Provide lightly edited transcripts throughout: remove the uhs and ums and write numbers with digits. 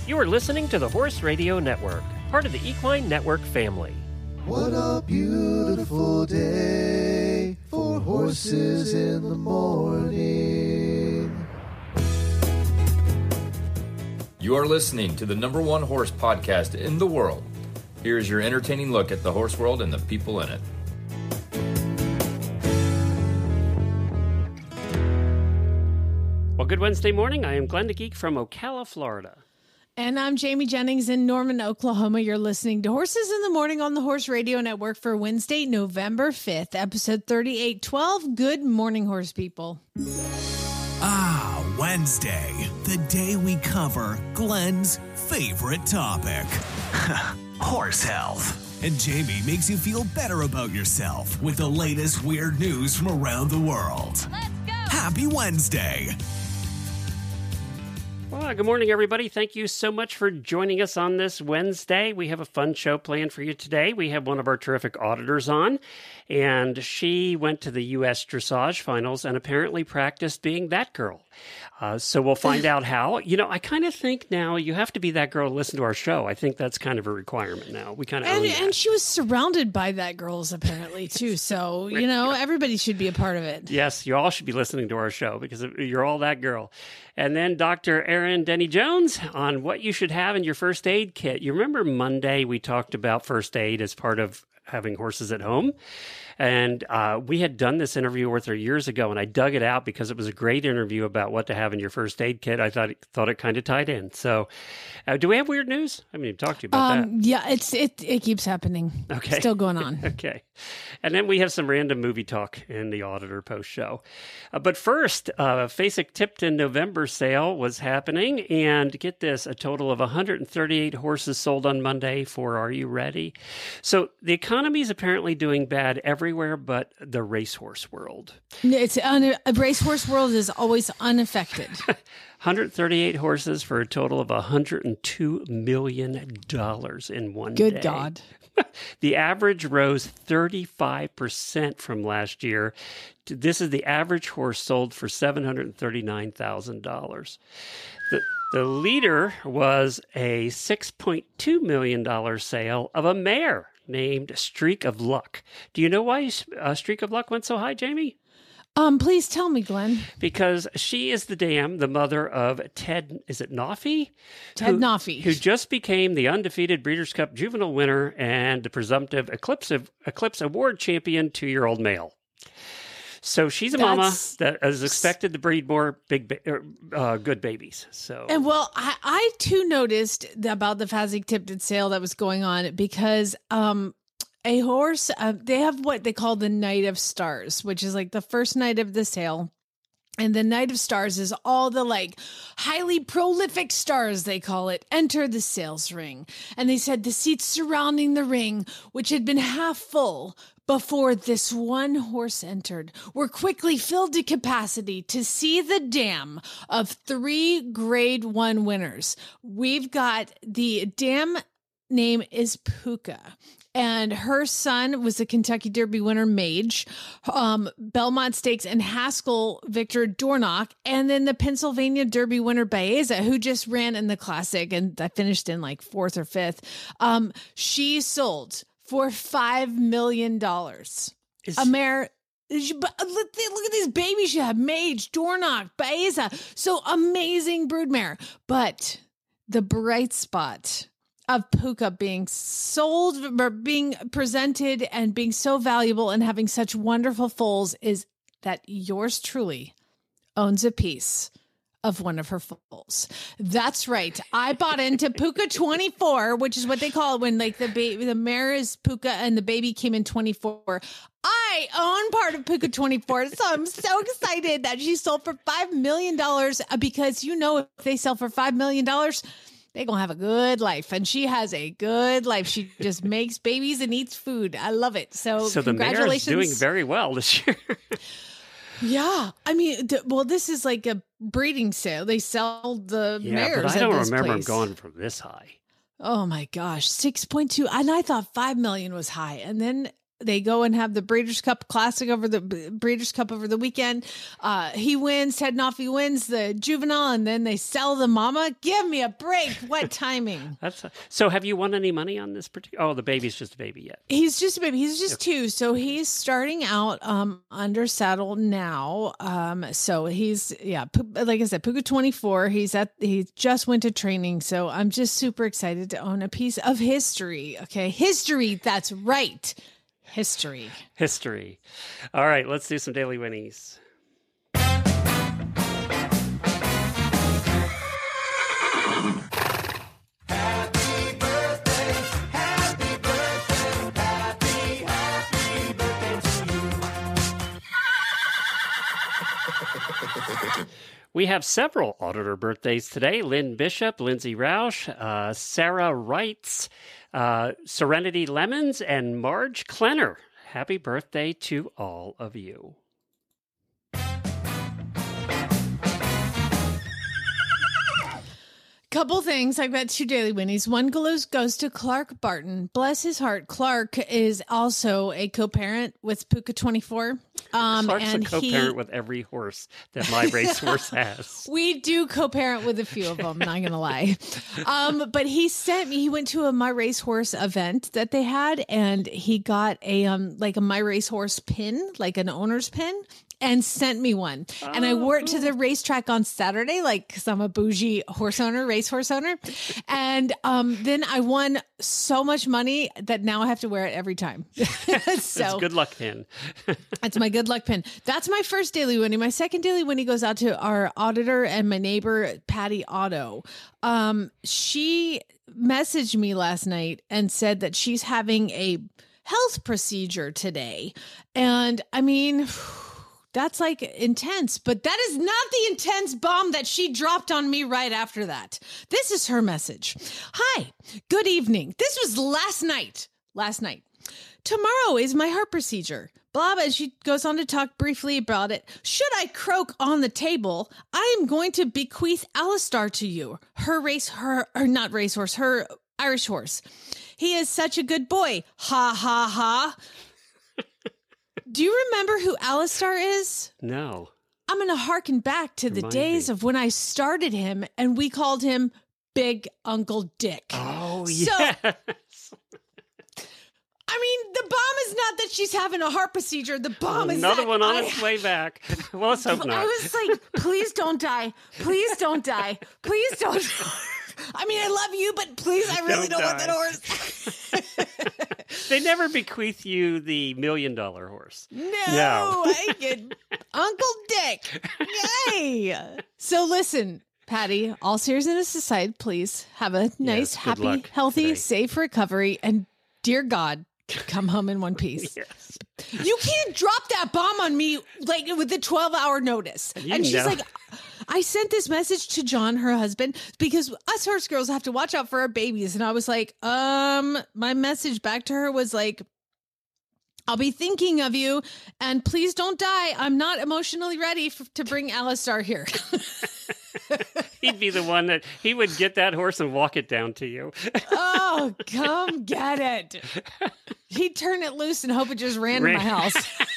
You are listening to the Horse Radio Network, part of the Equine Network family. What a beautiful day for horses in the morning. You are listening to the number one horse podcast in the world. Here is your entertaining look at the horse world and the people in it. Well, good Wednesday morning. I am Glenn the Geek from Ocala, Florida. And I'm Jamie Jennings in Norman, Oklahoma. You're listening to Horses in the Morning on the Horse Radio Network for Wednesday, November 5th, episode 3812. Good morning, horse people. Ah, Wednesday, the day we cover Glenn's favorite topic, horse health. And Jamie makes you feel better about yourself with the latest weird news from around the world. Let's go! Happy Wednesday! Well, good morning, everybody. Thank you so much for joining us on this Wednesday. We have a fun show planned for you today. We have one of our terrific auditors on, and she went to the U.S. Dressage Finals and apparently practiced being that girl. So we'll find out how. You know, I kind of think now you have to be that girl to listen to our show. I think that's kind of a requirement now. We kind of own that. And she was surrounded by that girls, apparently, too. So, you know, everybody should be a part of it. Yes, you all should be listening to our show because you're all that girl. And then Dr. Erin Denny Jones on what you should have in your first aid kit. You remember Monday we talked about first aid as part of having horses at home. And we had done this interview with her years ago, and I dug it out because it was a great interview about what to have in your first aid kit. I thought it kind of tied in. So do we have weird news? I mean, talk to you about that. Yeah, it keeps happening. Okay. Still going on. Okay. And then we have some random movie talk in the Auditor Post show. But first, Fasig-Tipton November sale was happening. And get this, a total of 138 horses sold on Monday for Are You Ready? So the economy is apparently doing bad everywhere but the racehorse world. A racehorse world is always unaffected. 138 horses for a total of $102 million in one day. Good God. The average rose 35% from last year. This is the average horse sold for $739,000. The leader was a $6.2 million sale of a mare named Streak of Luck. Do you know why Streak of Luck went so high, Jamie? Please tell me, Glenn. Because she is the dam, the mother of Ted, is it Noffy? Ted Noffy. Who just became the undefeated Breeders' Cup juvenile winner and the presumptive Eclipse Award champion 2-year-old male. So she's a mama that is expected to breed more good babies. So, and well, I too noticed about the Fasig-Tipton sale that was going on because a horse, they have what they call the Night of Stars, which is like the first night of the sale. And the Night of Stars is all the like highly prolific stars, they call it, enter the sales ring. And they said the seats surrounding the ring, which had been half full before this one horse entered, were quickly filled to capacity to see the dam of 3 Grade 1 winners. We've got the dam name is Puka. And her son was the Kentucky Derby winner, Mage, Belmont Stakes and Haskell Victor Dornock, and then the Pennsylvania Derby winner, Baeza, who just ran in the Classic, and I finished in like 4th or 5th. She sold for $5 million. A mare. But look at these babies you have: Mage, Dornock, Baeza. So amazing broodmare. But the bright spot of Puka being sold, or being presented and being so valuable and having such wonderful foals is that yours truly owns a piece of one of her foals. That's right. I bought into Puka 24, which is what they call it when like the mare is Puka and the baby came in 24. I own part of Puka 24, so I'm so excited that she sold for $5 million because, you know, if they sell for $5 million, they're going to have a good life. And she has a good life. She just makes babies and eats food. I love it. So the mare is doing very well this year. Yeah. I mean, this is like a breeding sale. They sell the mares. But I don't remember them going from this high. Oh my gosh. 6.2. And I thought 5 million was high. And then They go and have the Breeders' Cup Classic over the Breeders' Cup over the weekend. He wins. Ted Noffy wins the juvenile, and then they sell the mama. Give me a break. What timing? So have you won any money on this particular? Oh, the baby's just a baby yet. He's just a baby. He's just 2. So he's starting out under saddle now. So he's, like I said, Puka 24. He just went to training. So I'm just super excited to own a piece of history. Okay. History. That's right. History. All right, let's do some daily winnies. We have several auditor birthdays today. Lynn Bishop, Lindsay Roush, Sarah Wrights, Serenity Lemons, and Marge Klenner. Happy birthday to all of you. Couple things. I've got 2 daily winnies. One goes to Clark Barton. Bless his heart. Clark is also a co-parent with Puka 24. Clark's and a co-parent with every horse that my racehorse has. We do co-parent with a few of them, not going to lie. But he went to a My Racehorse event that they had, and he got a My Racehorse pin, like an owner's pin, and sent me one. And I wore it to the racetrack on Saturday, because I'm a bougie racehorse owner. And then I won so much money that now I have to wear it every time. It's a good luck pin. That's my good luck pin. That's my first daily winnie. My second daily winnie goes out to our auditor and my neighbor, Patty Otto. She messaged me last night and said that she's having a health procedure today. And I mean, that's intense, but that is not the intense bomb that she dropped on me right after that. This is her message. Hi, good evening. This was last night. Tomorrow is my heart procedure. Blah, blah. She goes on to talk briefly about it. Should I croak on the table, I am going to bequeath Alistar to you. Her Irish horse. He is such a good boy. Ha, ha, ha. Do you remember who Alistar is? No. I'm going to harken back to the days of when I started him and we called him Big Uncle Dick. Oh, yes. I mean, the bomb is not that she's having a heart procedure. The bomb is another one on its way back. Well, let's hope not. I was like, please don't die. Please don't die. Please don't. I mean, I love you, but please, I really don't want that horse. They never bequeath you the $1 million horse. No. I get Uncle Dick. Yay. So listen, Patty, all seriousness aside, please have a nice, happy, healthy, today. Safe recovery. And dear God, come home in one piece. Yes. You can't drop that bomb on me with a 12-hour notice. And she's like, I sent this message to John, her husband, because us horse girls have to watch out for our babies. And I was like, my message back to her was like, I'll be thinking of you and please don't die. I'm not emotionally ready to bring Alistar here. He'd be the one that he would get that horse and walk it down to you. Oh, come get it. He'd turn it loose and hope it just ran to my house.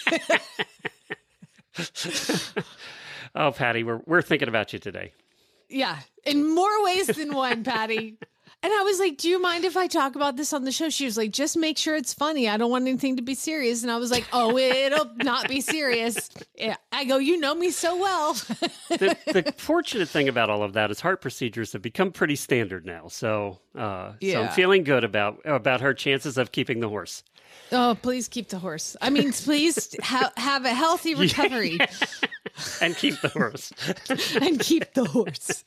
Oh, Patty, we're thinking about you today. Yeah, in more ways than one, Patty. And I was like, do you mind if I talk about this on the show? She was like, just make sure it's funny. I don't want anything to be serious. And I was like, oh, it'll not be serious. Yeah. I go, you know me so well. The fortunate thing about all of that is heart procedures have become pretty standard now. So, so I'm feeling good about her chances of keeping the horse. Oh, please keep the horse. I mean, please have a healthy recovery. And keep the horse. And keep the horse.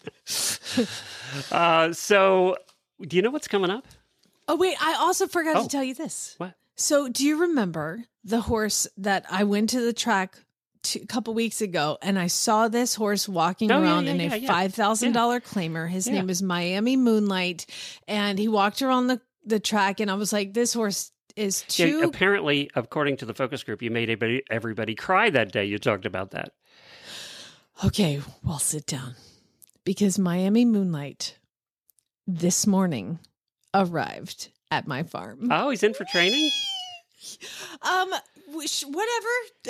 So, do you know what's coming up? Oh, wait. I also forgot to tell you this. What? So, do you remember the horse that I went to the track a couple weeks ago and I saw this horse walking around in a $5,000 claimer? His name is Miami Moonlight. And he walked around the track and I was like, this horse is too... Yeah, apparently, according to the focus group, you made everybody cry that day. You talked about that. Okay, well, sit down. Because Miami Moonlight this morning arrived at my farm. Oh, he's in for training? Whatever.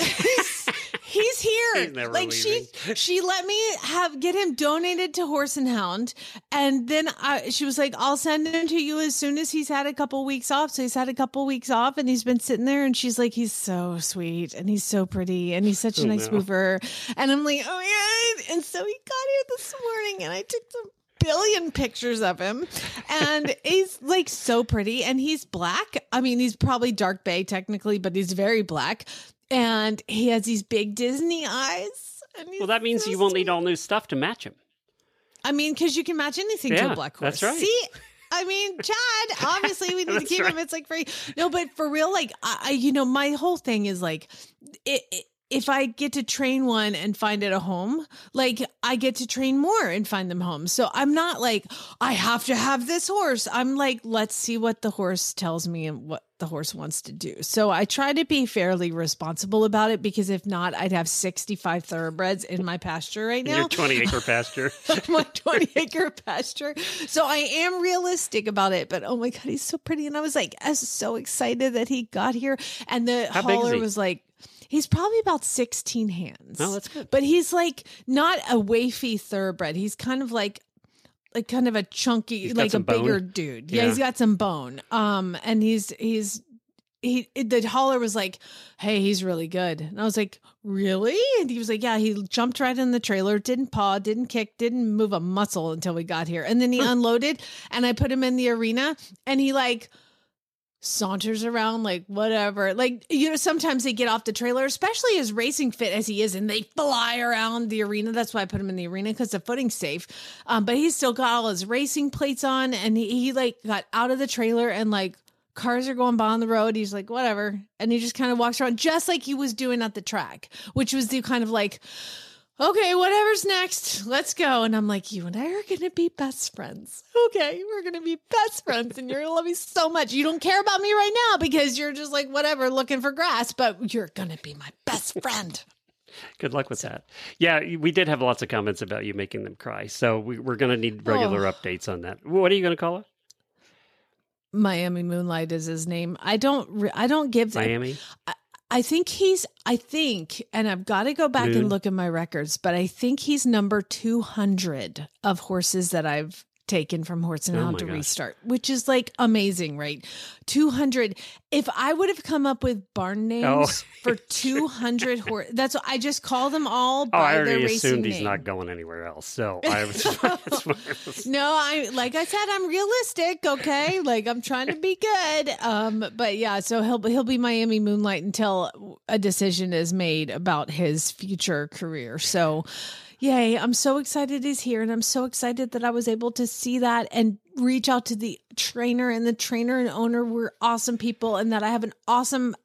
He's here. He's never like leaving. she let me get him donated to Horse and Hound, and then she was like, I'll send him to you as soon as he's had a couple weeks off. So he's had a couple weeks off, and he's been sitting there, and she's like, he's so sweet, and he's so pretty, and he's such a nice mover, and I'm like, oh yeah. And so he got here this morning, and I took some billion pictures of him, and he's like so pretty, and he's black. I mean, he's probably dark bay technically, but he's very black, and he has these big Disney eyes. And Well, that means so you won't sweet. need all new stuff to match him. I mean, because you can match anything to Yeah, a black horse. that's right. See, I mean, Chad, obviously we need to That's keep him. right. It's like free. No, but for real, like my whole thing is like, if I get to train one and find it a home, like I get to train more and find them homes. So I'm not like, I have to have this horse. I'm like, let's see what the horse tells me and what the horse wants to do. So I try to be fairly responsible about it, because if not, I'd have 65 thoroughbreds in my pasture right now. Your 20-acre pasture. My 20-acre pasture. So I am realistic about it, but oh my God, he's so pretty. And I was like, I was so excited that he got here. And the How big is hauler he? was like, he's probably about 16 hands. Oh, that's good. But he's like not a wafy thoroughbred. He's kind of like kind of a chunky, got like a some bone? bigger dude. Yeah, Yeah. he's got some bone. And the hauler was like, hey, he's really good. And I was like, really? And he was like, yeah, he jumped right in the trailer, didn't paw, didn't kick, didn't move a muscle until we got here. And then he unloaded, and I put him in the arena, and he like saunters around like whatever. Like, sometimes they get off the trailer, especially as racing fit as he is, and they fly around the arena. That's why I put him in the arena, because the footing's safe. But he's still got all his racing plates on, and he like got out of the trailer, and like cars are going by on the road. He's like, whatever. And he just kind of walks around just like he was doing at the track, which was the kind of like, okay, whatever's next, let's go. And I'm like, you and I are going to be best friends. Okay, we're going to be best friends, and you're going to love me so much. You don't care about me right now because you're just like, whatever, looking for grass, but you're going to be my best friend. Good luck with that. Yeah, we did have lots of comments about you making them cry. So we're going to need regular updates on that. What are you going to call it? Miami Moonlight is his name. I don't give them. Miami? I think, and I've got to go back Moon. and look at my records, but I think he's number 200 of horses that I've taken from Horse and Oh Hound my to gosh. restart, which is like amazing, right? 200. If I would have come up with barn names for 200 horse, that's what I just call them all Oh, by I their already racing assumed he's name. not going anywhere else. So I was. No, like I said, I'm realistic. Okay, like I'm trying to be good. But yeah, so he'll be Miami Moonlight until a decision is made about his future career. So, yay! I'm so excited he's here, and I'm so excited that I was able to see that and reach out to the trainer, and the trainer and owner were awesome people, and that I have an awesome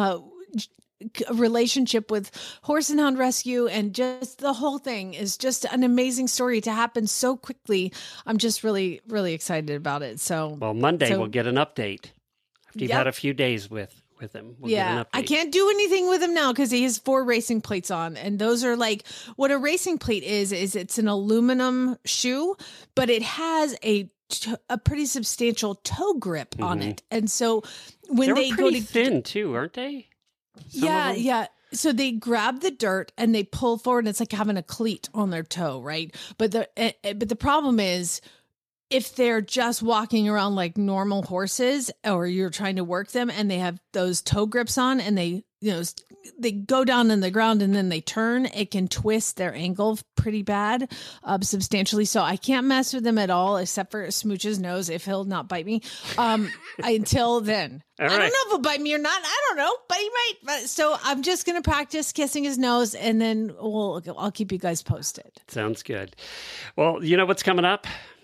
relationship with Horse and Hound Rescue, and just the whole thing is just an amazing story to happen so quickly. I'm just really, really excited about it. So, Well, Monday So- we'll get an update. After you've Yep. had a few days with him. We'll get an yeah, update. I can't do anything with him now because he has 4 racing plates on, and those are like what a racing plate is it's an aluminum shoe, but it has a pretty substantial toe grip on it, and so when They they were go pretty to thin too, aren't they? Some of them? Yeah. So they grab the dirt and they pull forward, and it's like having a cleat on their toe, right? But the problem is, if they're just walking around like normal horses, or you're trying to work them and they have those toe grips on, and they go down in the ground and then they turn, it can twist their ankle pretty bad, substantially. So I can't mess with them at all, except for Smooch's nose, if he'll not bite me. Until then, All I don't right. know if he'll bite me or not. I don't know, but he might. But, so I'm just gonna practice kissing his nose, and then I'll keep you guys posted. Sounds good. Well, you know what's coming up?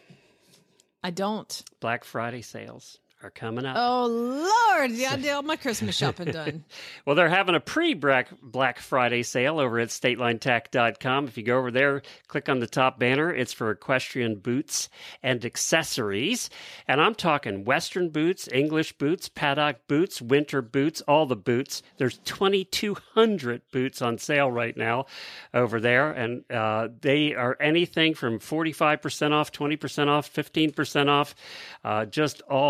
I don't. Black Friday sales are coming up. Oh Lord, yeah, I did all my Christmas shopping done. Well, they're having a pre-Black Friday sale over at statelinetack.com. If you go over there, click on the top banner. It's for equestrian boots and accessories. And I'm talking Western boots, English boots, paddock boots, winter boots, all the boots. There's 2,200 boots on sale right now over there. And they are anything from 45% off, 20% off, 15% off, just all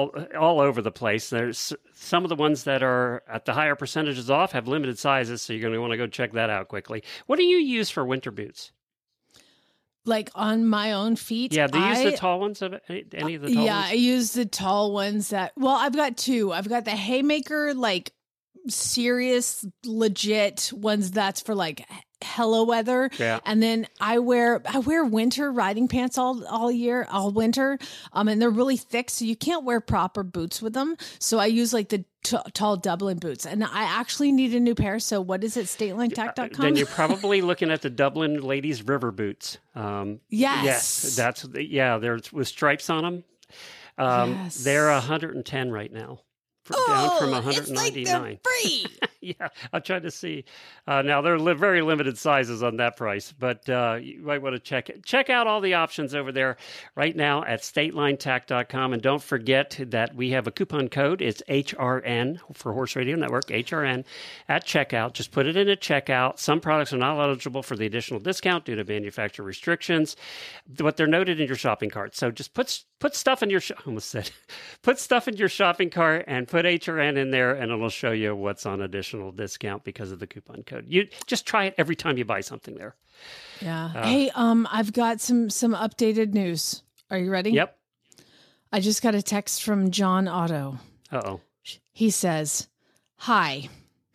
all over the place. There's some of the ones that are at the higher percentages off have limited sizes, so you're going to want to go check that out quickly. What do you use for winter boots? Like on my own feet? Yeah, do you use the tall ones? Any of the tall ones? Yeah, I use the tall ones I've got two. I've got the Haymaker, like serious, legit ones that's for like hella weather. Yeah. And then I wear winter riding pants all year, all winter. And they're really thick, so you can't wear proper boots with them. So I use like the tall Dublin boots, and I actually need a new pair. So what is it? Statelinetac.com? Then you're probably looking at the Dublin ladies river boots. Yes. They're with stripes on them. Yes. They're 110 right now. Down from 199. It's like they're free. Yeah, I'm trying to see. Now, they're very limited sizes on that price, but you might want to check out all the options over there right now at statelinetac.com. And don't forget that we have a coupon code. It's HRN for Horse Radio Network, HRN, at checkout. Just put it in at checkout. Some products are not eligible for the additional discount due to manufacturer restrictions, but they're noted in your shopping cart. So just put stuff in your put stuff in your shopping cart and put HRN in there, and it'll show you what's on additional discount because of the coupon code. You just try it every time you buy something there. Yeah. Hey, I've got some updated news. Are you ready? Yep. I just got a text from John Otto. Uh-oh. He says, "Hi."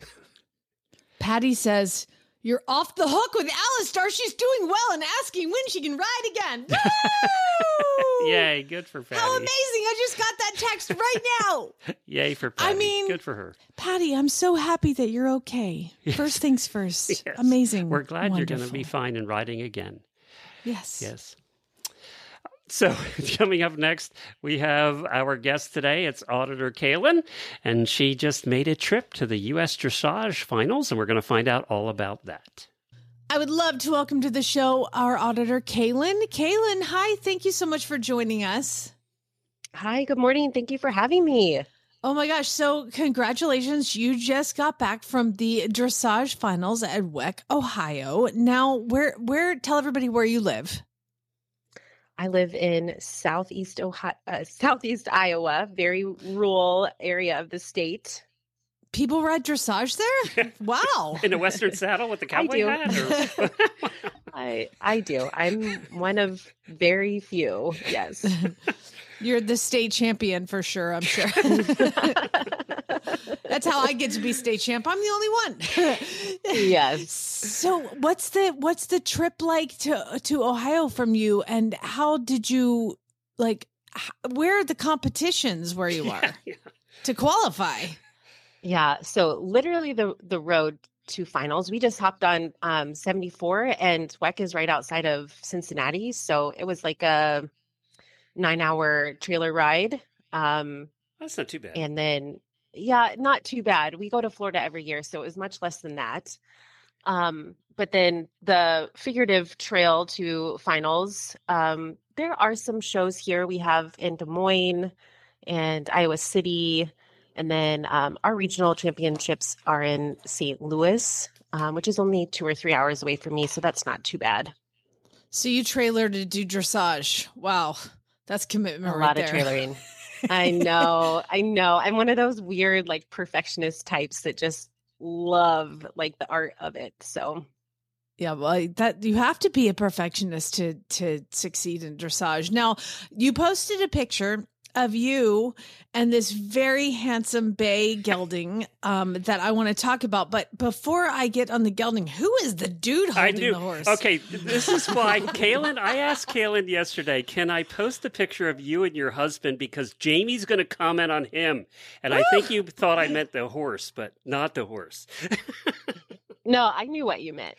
Patty says, "You're off the hook with Alistar. She's doing well and asking when she can ride again." Woo! Yay, good for Patty. How amazing. I just got that text right now. Yay for Patty. I mean, good for her. Patty, I'm so happy that you're okay. Yes. First things first. Yes. Amazing. We're glad you're going to Wonderful. be fine and riding again. Yes. Yes. So coming up next, we have our guest today. It's Auditor Kaylin, and she just made a trip to the U.S. Dressage Finals, and we're going to find out all about that. I would love to welcome to the show our auditor, Kaylin. Kaylin, hi. Thank you so much for joining us. Hi, good morning. Thank you for having me. Oh my gosh. So congratulations. You just got back from the dressage finals at WEC, Ohio. Now, tell everybody where you live. I live in southeast Iowa, very rural area of the state. People ride dressage there? Wow. In a Western saddle with the cowboy do. hat? Or... I do. I'm one of very few. Yes. You're the state champion for sure, I'm sure. That's how I get to be state champ. I'm the only one. Yes. So what's the trip like to Ohio from you, and how did you where are the competitions where you are to qualify? Yeah. So literally the road to finals, we just hopped on 74, and WEC is right outside of Cincinnati. So it was like a 9-hour trailer ride. That's not too bad. And then, yeah, not too bad. We go to Florida every year, so it was much less than that. But then the figurative trail to finals, there are some shows here. We have in Des Moines and Iowa City. And then our regional championships are in St. Louis, which is only 2 or 3 hours away from me. So that's not too bad. So you trailer to do dressage. Wow. That's commitment A right lot there. of trailering. I know. I'm one of those weird, perfectionist types that just love the art of it. So yeah, well, that you have to be a perfectionist to succeed in dressage. Now, you posted a picture of you and this very handsome bay gelding that I want to talk about. But before I get on the gelding, who is the dude holding the horse? Okay, this is why I asked Kaylin yesterday, can I post a picture of you and your husband because Jamie's going to comment on him. And I think you thought I meant the horse, but not the horse. no, I knew what you meant.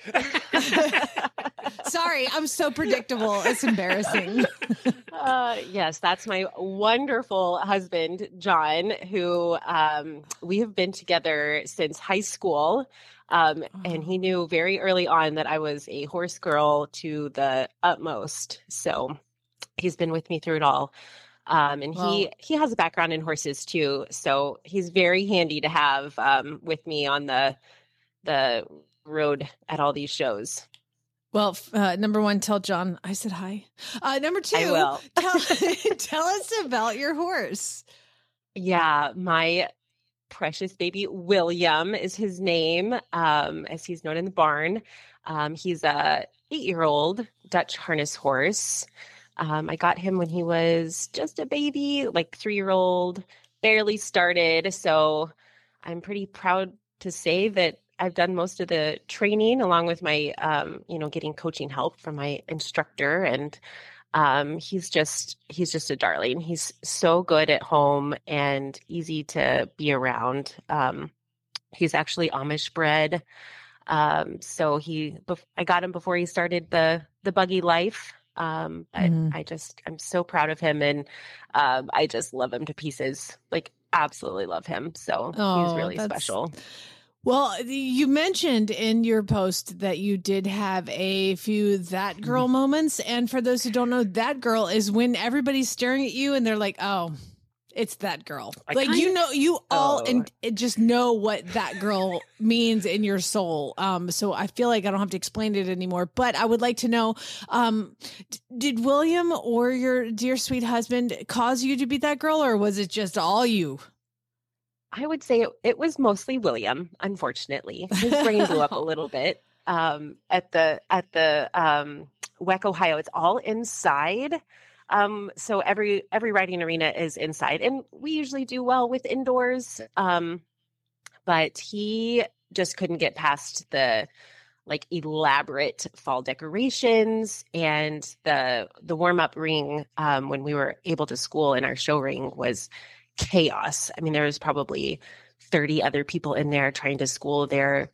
Sorry, I'm so predictable. It's embarrassing. Yes, that's my wonderful husband, John, who we have been together since high school. And he knew very early on that I was a horse girl to the utmost. So he's been with me through it all. And he has a background in horses too. So he's very handy to have with me on the road at all these shows. Well, number one, tell John I said hi. Number two, I will. tell us about your horse. Yeah, my precious baby William is his name, as he's known in the barn. He's a 8-year-old Dutch harness horse. I got him when he was just a baby, like 3-year-old, barely started. So I'm pretty proud to say that I've done most of the training along with my, getting coaching help from my instructor. And he's just a darling. He's so good at home and easy to be around. He's actually Amish bred. So I got him before he started the buggy life. But I'm so proud of him, and I just love him to pieces. Like, absolutely love him. So he's really special. Well, you mentioned in your post that you did have a few that girl moments. And for those who don't know, that girl is when everybody's staring at you and they're like, oh, it's that girl. Just know what that girl means in your soul. So I feel like I don't have to explain it anymore, but I would like to know, did William or your dear sweet husband cause you to be that girl, or was it just all you? I would say it was mostly William, unfortunately. His brain blew up a little bit at the WEC Ohio. It's all inside. So every riding arena is inside, and we usually do well with indoors. But he just couldn't get past the elaborate fall decorations, and the warm-up ring when we were able to school in our show ring was chaos. I mean, there was probably 30 other people in there trying to school their,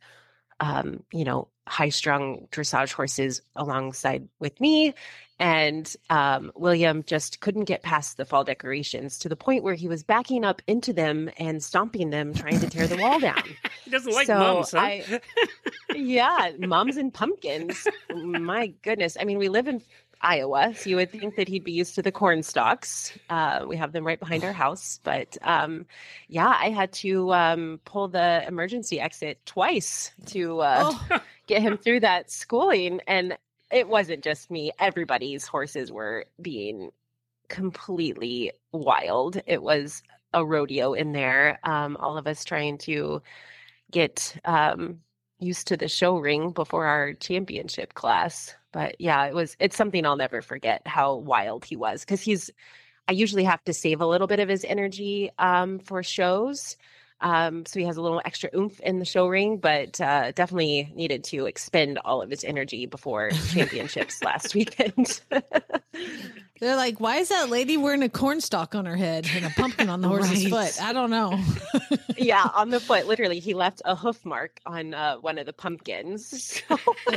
high-strung dressage horses alongside with me. And William just couldn't get past the fall decorations to the point where he was backing up into them and stomping them, trying to tear the wall down. He doesn't like mums, huh? Yeah, mums and pumpkins. My goodness. I mean, we live in Iowa, so you would think that he'd be used to the corn stalks. We have them right behind our house, but I had to pull the emergency exit twice to get him through that schooling. And it wasn't just me. Everybody's horses were being completely wild. It was a rodeo in there. All of us trying to get used to the show ring before our championship class. But yeah, it's something I'll never forget, how wild he was, because I usually have to save a little bit of his energy for shows. So he has a little extra oomph in the show ring, but definitely needed to expend all of his energy before championships last weekend. They're like, why is that lady wearing a corn stalk on her head and a pumpkin on the horse's foot? I don't know. Yeah, on the foot. Literally, he left a hoof mark on one of the pumpkins. So he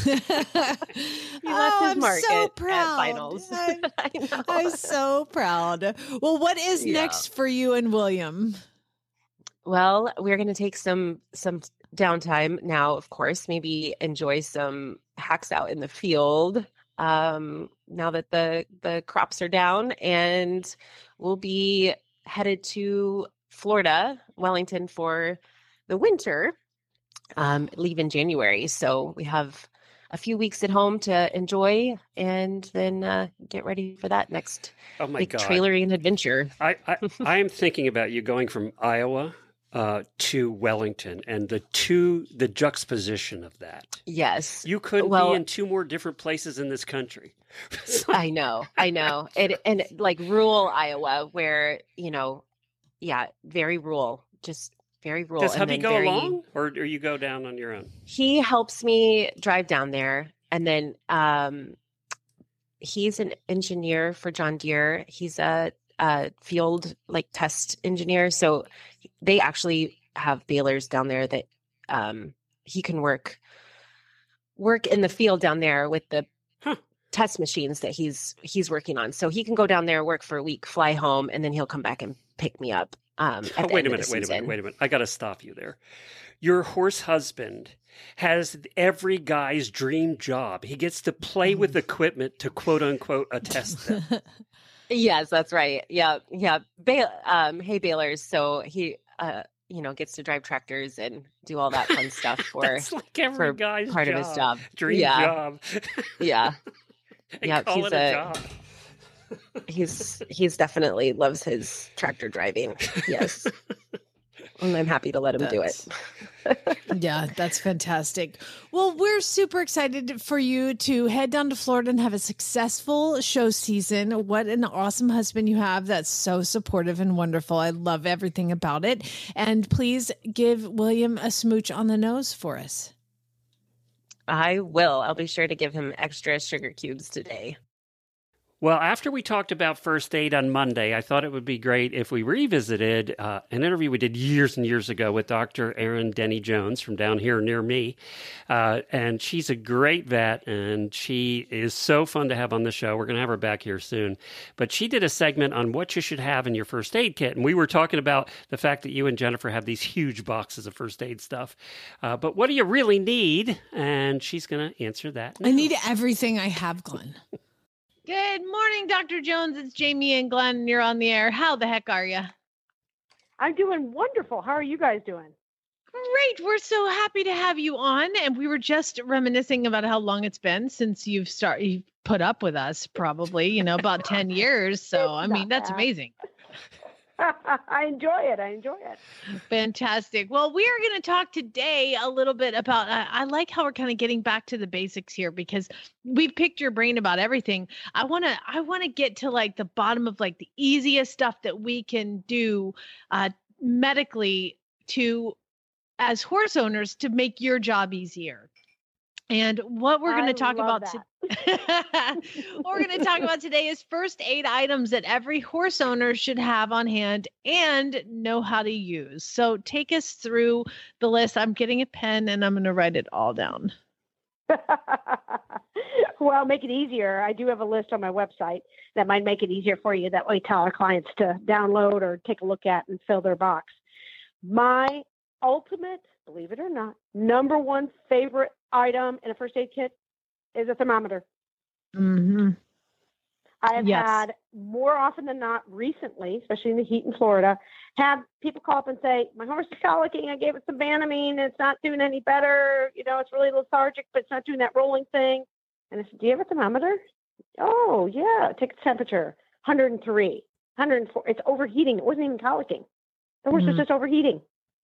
left his mark at finals. I'm so proud. Well, what is next for you and William? Well, we're going to take some downtime now, of course, maybe enjoy some hacks out in the field now that the crops are down, and we'll be headed to Florida, Wellington, for the winter, leave in January. So we have a few weeks at home to enjoy, and then get ready for that next trailering adventure. I am thinking about you going from Iowa to Wellington, and the juxtaposition of that. Yes. You couldn't be in two more different places in this country. I know. And like rural Iowa, where, very rural, just very rural. Does hubby go along, or you go down on your own? He helps me drive down there. And then he's an engineer for John Deere. He's a field test engineer. So they actually have balers down there that he can work in the field down there with the test machines that he's working on. So he can go down there, work for a week, fly home, and then he'll come back and pick me up. Wait a minute. I got to stop you there. Your horse husband has every guy's dream job. He gets to play with equipment to quote unquote attest them. Yes, that's right. Yeah. Hay balers. So he, gets to drive tractors and do all that fun stuff for That's like every guy's of his job. Dream job. Yeah. Yeah. He's a job. He's definitely loves his tractor driving. Yes. And I'm happy to let him do it. Yeah, that's fantastic. Well, we're super excited for you to head down to Florida and have a successful show season. What an awesome husband you have that's so supportive and wonderful. I love everything about it. And please give William a smooch on the nose for us. I will. I'll be sure to give him extra sugar cubes today. Well, after we talked about first aid on Monday, I thought it would be great if we revisited an interview we did years and years ago with Dr. Erin Denny Jones from down here near me. And she's a great vet, and she is so fun to have on the show. We're going to have her back here soon. But she did a segment on what you should have in your first aid kit. And we were talking about the fact that you and Jennifer have these huge boxes of first aid stuff. But what do you really need? And she's going to answer that now. I need everything I have, Glenn. Good morning, Dr. Jones. It's Jamie and Glenn. You're on the air. How the heck are you? I'm doing wonderful. How are you guys doing? Great. We're so happy to have you on. And we were just reminiscing about how long it's been since you've put up with us, probably, about 10 years. So, I mean, that's amazing. I enjoy it. Fantastic. Well, we are going to talk today a little bit about, I like how we're kind of getting back to the basics here because we've picked your brain about everything. I want to get to like the bottom of like the easiest stuff that we can do medically as horse owners to make your job easier. And what we're going to talk about today is first aid items that every horse owner should have on hand and know how to use. So take us through the list. I'm getting a pen and I'm going to write it all down. Well, make it easier. I do have a list on my website that might make it easier for you. That way, tell our clients to download or take a look at and fill their box. My ultimate, believe it or not, number one favorite item in a first aid kit is a thermometer. Mm-hmm. I've had more often than not recently, especially in the heat in Florida, have people call up and say, my horse is colicking. I gave it some Banamine. It's not doing any better. It's really lethargic, but it's not doing that rolling thing. And I said, do you have a thermometer? Oh, yeah. Take its temperature, 103, 104. It's overheating. It wasn't even colicking. The horse was just overheating.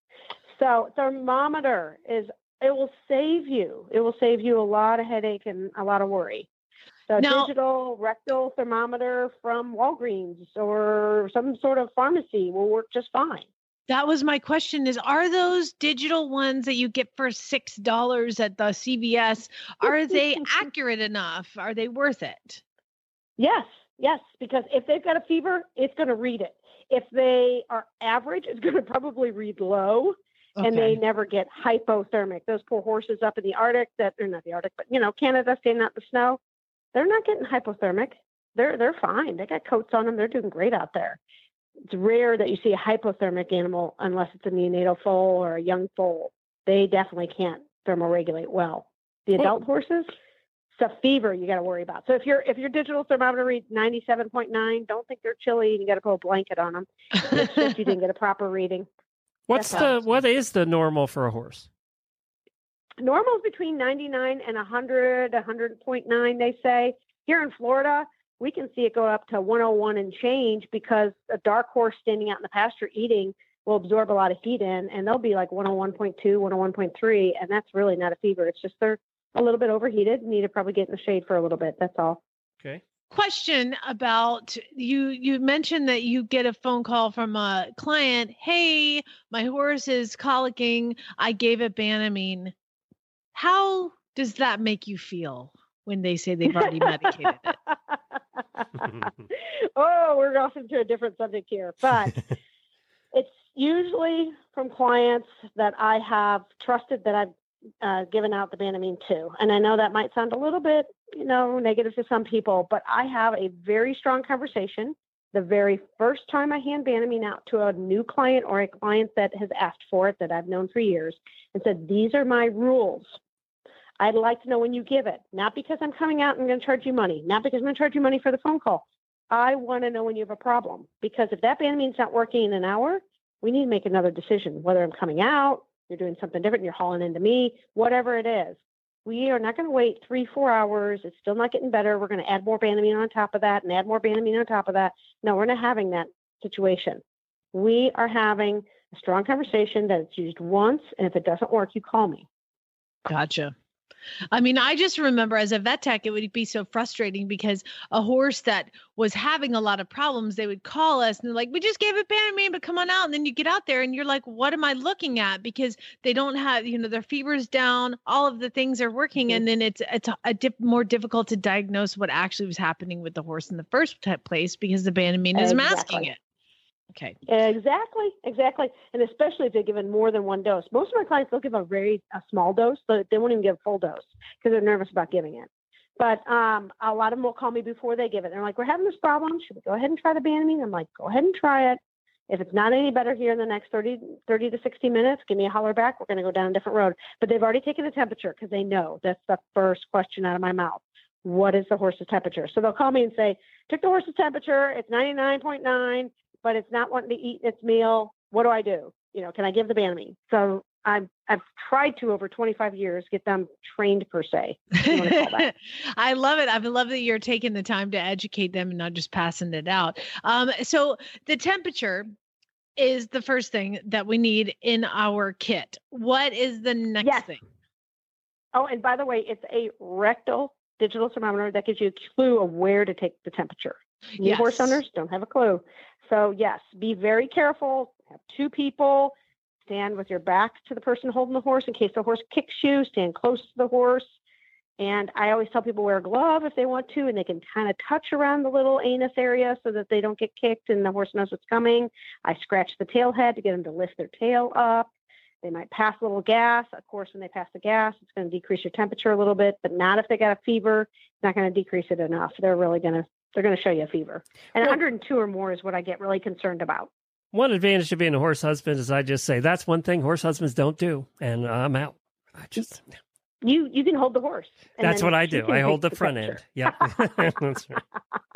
So thermometer it will save you. It will save you a lot of headache and a lot of worry. So digital rectal thermometer from Walgreens or some sort of pharmacy will work just fine. That was my question are those digital ones that you get for $6 at the CVS, are they accurate enough? Are they worth it? Yes, because if they've got a fever, it's going to read it. If they are average, it's going to probably read low. Okay. And they never get hypothermic. Those poor horses up in the Arctic they're not the Arctic, but Canada standing out in the snow, they're not getting hypothermic. They're fine. They got coats on them. They're doing great out there. It's rare that you see a hypothermic animal unless it's a neonatal foal or a young foal. They definitely can't thermoregulate well. The adult horses, it's a fever you got to worry about. So if your digital thermometer reads 97.9, don't think they're chilly and you got to put a blanket on them. It's just you didn't get a proper reading. What is the normal for a horse? Normal is between 99 and 100, 100.9, they say. Here in Florida, we can see it go up to 101 and change because a dark horse standing out in the pasture eating will absorb a lot of heat in, and they'll be like 101.2, 101.3, and that's really not a fever. It's just they're a little bit overheated, need to probably get in the shade for a little bit. That's all. Okay. Question about you mentioned that you get a phone call from a client. Hey, my horse is colicking. I gave it Banamine. How does that make you feel when they say they've already medicated it? Oh, we're off into a different subject here, but it's usually from clients that I have trusted that I've given out the Banamine to. And I know that might sound a little bit, negative to some people, but I have a very strong conversation the very first time I hand Banamine out to a new client or a client that has asked for it that I've known for years and said, these are my rules. I'd like to know when you give it, not because I'm coming out and I'm going to charge you money, not because I'm going to charge you money for the phone call. I want to know when you have a problem, because if that Banamine's not working in an hour, we need to make another decision, whether I'm coming out, you're doing something different, you're hauling into me, whatever it is. We are not going to wait 3-4 hours. It's still not getting better. We're going to add more Banamine on top of that and add more Banamine on top of that. No, we're not having that situation. We are having a strong conversation that it's used once, and if it doesn't work, you call me. Gotcha. I mean, I just remember as a vet tech, it would be so frustrating because a horse that was having a lot of problems, they would call us and they're like, we just gave it Banamine, but come on out. And then you get out there and you're like, what am I looking at? Because they don't have, their fever's down, all of the things are working. And then it's more difficult to diagnose what actually was happening with the horse in the first place because the Banamine is masking it. Okay. Exactly. And especially if they're given more than one dose. Most of my clients, they'll give a small dose, but they won't even give a full dose because they're nervous about giving it. But a lot of them will call me before they give it. They're like, we're having this problem. Should we go ahead and try the Banamine? I'm like, go ahead and try it. If it's not any better here in the next 30 to 60 minutes, give me a holler back. We're going to go down a different road. But they've already taken the temperature because they know that's the first question out of my mouth. What is the horse's temperature? So they'll call me and say, took the horse's temperature. It's 99.9. But it's not wanting to eat its meal. What do I do? Can I give the Banamine? So I've tried to over 25 years get them trained per se. I love it. I love that you're taking the time to educate them and not just passing it out. So the temperature is the first thing that we need in our kit. What is the next thing? Oh, and by the way, it's a rectal digital thermometer that gives you a clue of where to take the temperature. New horse owners don't have a clue. So yes, be very careful. Have 2 people. Stand with your back to the person holding the horse in case the horse kicks you. Stand close to the horse. And I always tell people wear a glove if they want to, and they can kind of touch around the little anus area so that they don't get kicked and the horse knows what's coming. I scratch the tail head to get them to lift their tail up. They might pass a little gas. Of course, when they pass the gas, it's going to decrease your temperature a little bit, but not if they got a fever. It's not going to decrease it enough. They're going to show you a fever. And 102 or more is what I get really concerned about. One advantage of being a horse husband is I just say, that's one thing horse husbands don't do. And I'm out. You can hold the horse. That's what I do. I hold the front end. Yep. That's right.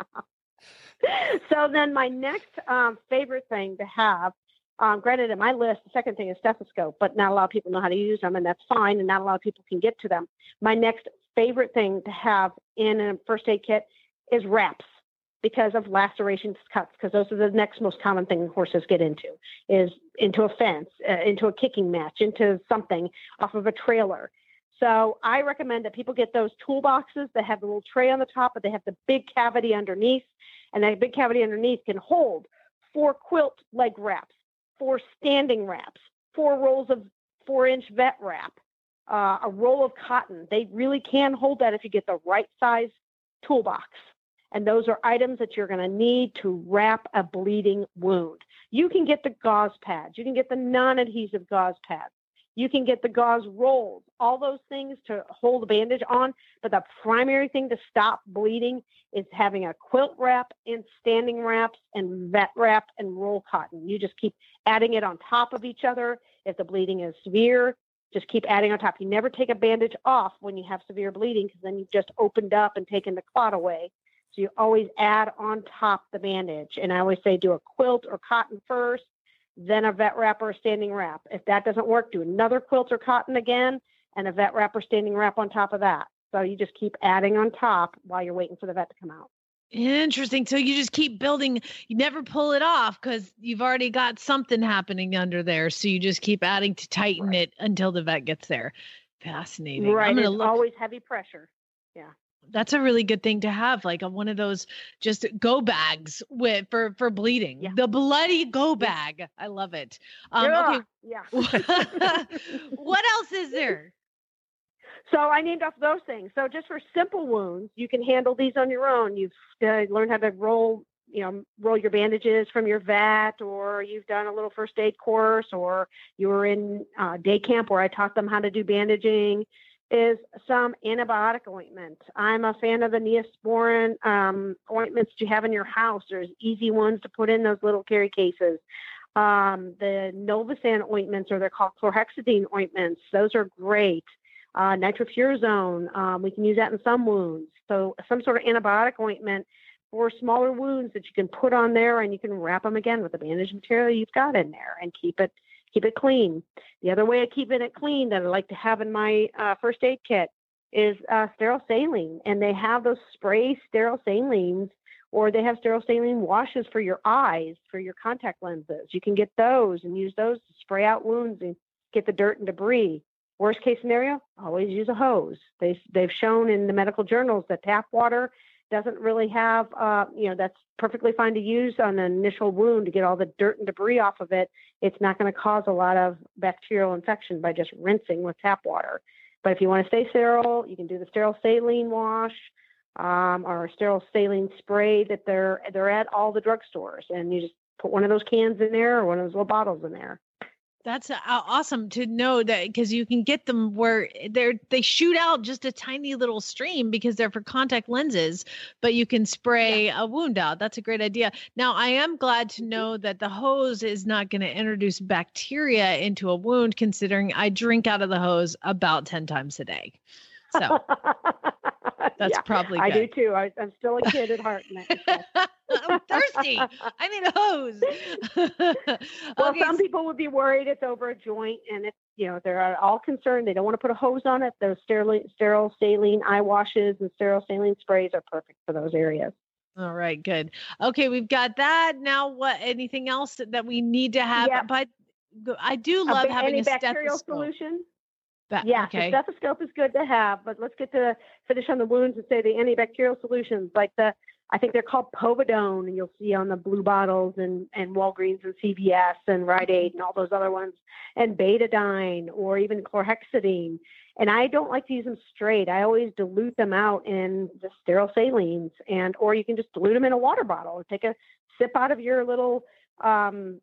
So then my next favorite thing to have, granted in my list, the second thing is stethoscope, but not a lot of people know how to use them, and that's fine. And not a lot of people can get to them. My next favorite thing to have in a first aid kit is wraps because of lacerations, cuts, because those are the next most common thing horses get into, is into a fence, into a kicking match, into something off of a trailer. So I recommend that people get those toolboxes that have the little tray on the top, but they have the big cavity underneath, and that big cavity underneath can hold 4 quilt leg wraps, 4 standing wraps, 4 rolls of 4-inch vet wrap, a roll of cotton. They really can hold that if you get the right size toolbox. And those are items that you're going to need to wrap a bleeding wound. You can get the gauze pads. You can get the non-adhesive gauze pads. You can get the gauze rolls, all those things to hold the bandage on. But the primary thing to stop bleeding is having a quilt wrap and standing wraps and vet wrap and roll cotton. You just keep adding it on top of each other. If the bleeding is severe, just keep adding on top. You never take a bandage off when you have severe bleeding because then you've just opened up and taken the clot away. So you always add on top the bandage. And I always say do a quilt or cotton first, then a vet wrap or a standing wrap. If that doesn't work, do another quilt or cotton again and a vet wrap or standing wrap on top of that. So you just keep adding on top while you're waiting for the vet to come out. Interesting. So you just keep building. You never pull it off because you've already got something happening under there. So you just keep adding to tighten it until the vet gets there. Fascinating. Right. It's always heavy pressure. Yeah. That's a really good thing to have, like one of those just go bags for bleeding. Yeah. The bloody go bag. I love it. Okay. Yeah. What else is there? So I named off those things. So just for simple wounds, you can handle these on your own. You've learned how to roll your bandages from your vet, or you've done a little first aid course, or you were in day camp where I taught them how to do bandaging. Is some antibiotic ointment. I'm a fan of the Neosporin ointments that you have in your house. There's easy ones to put in those little carry cases. The Novosan ointments, or they're called chlorhexidine ointments. Those are great. Nitrofurazone, we can use that in some wounds. So some sort of antibiotic ointment for smaller wounds that you can put on there, and you can wrap them again with the bandage material you've got in there and keep it clean. The other way of keeping it clean that I like to have in my first aid kit is sterile saline, and they have those spray sterile salines, or they have sterile saline washes for your eyes, for your contact lenses. You can get those and use those to spray out wounds and get the dirt and debris. Worst case scenario, always use a hose. They've shown in the medical journals that tap water doesn't really have, that's perfectly fine to use on an initial wound to get all the dirt and debris off of it. It's not going to cause a lot of bacterial infection by just rinsing with tap water. But if you want to stay sterile, you can do the sterile saline wash or a sterile saline spray that they're at all the drugstores. And you just put one of those cans in there or one of those little bottles in there. That's awesome to know that, because you can get them where they shoot out just a tiny little stream because they're for contact lenses, but you can spray a wound out. That's a great idea. Now, I am glad to know that the hose is not going to introduce bacteria into a wound, considering I drink out of the hose about 10 times a day. So that's probably good. I do too. I'm still a kid at heart. I'm thirsty. I need a hose. Well, some people would be worried it's over a joint, and if they're all concerned, they don't want to put a hose on it. Those sterile saline eye washes and sterile saline sprays are perfect for those areas. All right, good. Okay, we've got that. Now, anything else that we need to have? Yeah. But I do love having a bacterial stethoscope. Solution. Okay. The stethoscope is good to have, but let's get to finish on the wounds and say the antibacterial solutions, like I think they're called Povidone, and you'll see on the blue bottles and Walgreens and CVS and Rite Aid and all those other ones, and Betadine or even chlorhexidine. And I don't like to use them straight. I always dilute them out in the sterile salines, or you can just dilute them in a water bottle. Take a sip out of your little, pint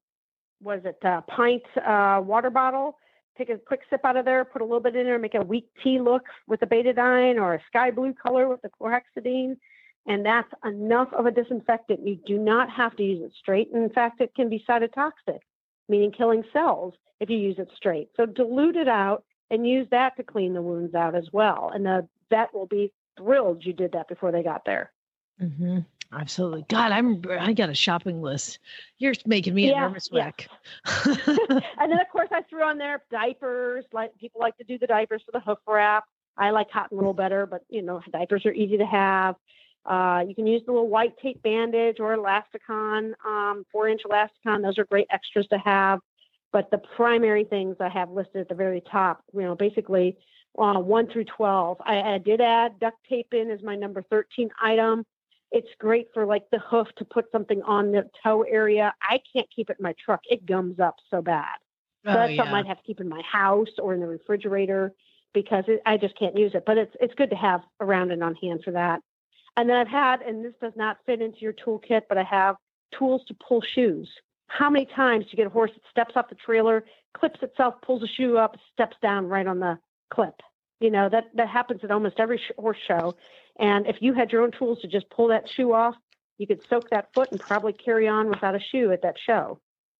water bottle. Take a quick sip out of there, put a little bit in there, make a weak tea look with the Betadine or a sky blue color with the chlorhexidine. And that's enough of a disinfectant. You do not have to use it straight. In fact, it can be cytotoxic, meaning killing cells if you use it straight. So dilute it out and use that to clean the wounds out as well. And the vet will be thrilled you did that before they got there. Mm-hmm. Absolutely. God, I got a shopping list. You're making me a nervous wreck. And then, of course, I threw on there diapers. Like people like to do the diapers for the hoof wrap. I like cotton wool better, but diapers are easy to have. You can use the little white tape bandage or Elasticon, 4-inch Elasticon. Those are great extras to have. But the primary things I have listed at the very top, basically 1 through 12. I did add duct tape in as my number 13 item. It's great for like the hoof to put something on the toe area. I can't keep it in my truck. It gums up so bad. So that's something I'd have to keep in my house or in the refrigerator because I just can't use it. But it's good to have around and on hand for that. And then I've had, and this does not fit into your toolkit, but I have tools to pull shoes. How many times do you get a horse that steps off the trailer, clips itself, pulls a shoe up, steps down right on the clip? That happens at almost every horse show. And if you had your own tools to just pull that shoe off, you could soak that foot and probably carry on without a shoe at that show,